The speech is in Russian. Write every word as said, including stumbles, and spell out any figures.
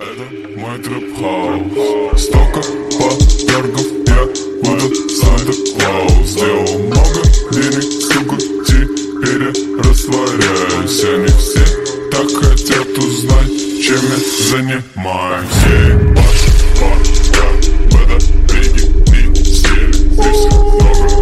Это мой трэп-хаус. Столько подергов, я буду Санта-Клаус. Сделал много денег, сука, теперь я растворяюсь. Они все так хотят узнать, чем я занимаюсь. Ебать, я в этом риге не стиль. Здесь много